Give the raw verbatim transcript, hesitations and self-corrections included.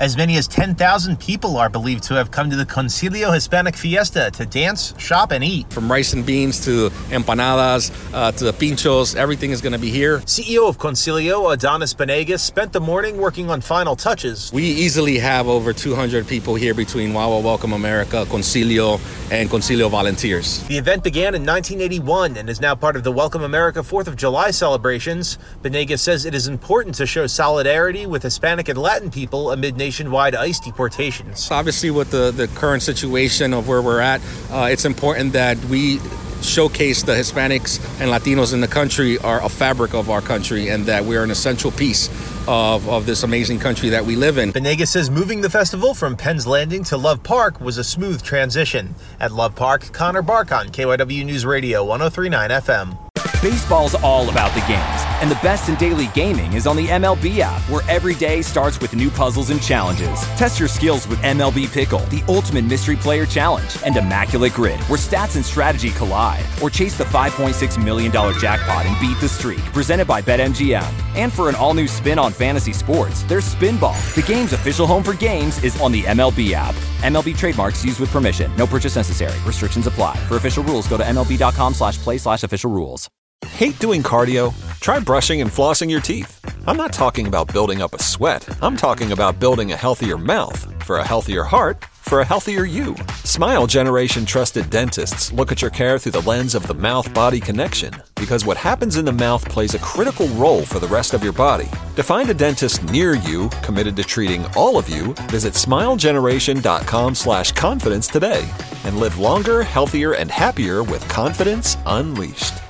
As many as ten thousand people are believed to have come to the Concilio Hispanic Fiesta to dance, shop, and eat. From rice and beans to empanadas uh, to the pinchos, everything is going to be here. C E O of Concilio, Adonis Benegas, spent the morning working on final touches. We easily have over two hundred people here between Wawa Welcome America, Concilio, and Concilio volunteers. The event began in nineteen eighty-one and is now part of the Welcome America fourth of July celebrations. Benegas says it is important to show solidarity with Hispanic and Latin people amid nationwide ICE deportations. Obviously, with the, the current situation of where we're at, uh, it's important that we showcase the Hispanics and Latinos in the country are a fabric of our country and that we're an essential piece of, of this amazing country that we live in. Benegas says moving the festival from Penn's Landing to Love Park was a smooth transition. At Love Park, Connor Barkon, K Y W News Radio, one oh three point nine F M. Baseball's all about the games, and the best in daily gaming is on the M L B app, where every day starts with new puzzles and challenges. Test your skills with M L B Pickle, the ultimate mystery player challenge, and Immaculate Grid, where stats and strategy collide. Or chase the five point six million dollars jackpot and beat the streak, presented by BetMGM. And for an all-new spin on fantasy sports, there's Spinball. The game's official home for games is on the M L B app. M L B trademarks used with permission. No purchase necessary. Restrictions apply. For official rules, go to MLB.com slash play slash official rules. Hate doing cardio? Try brushing and flossing your teeth. I'm not talking about building up a sweat. I'm talking about building a healthier mouth. For a healthier heart, for a healthier you. Smile Generation trusted dentists look at your care through the lens of the mouth-body connection, because what happens in the mouth plays a critical role for the rest of your body. To find a dentist near you committed to treating all of you, visit smilegeneration.com slash confidence today and live longer, healthier, and happier with confidence unleashed.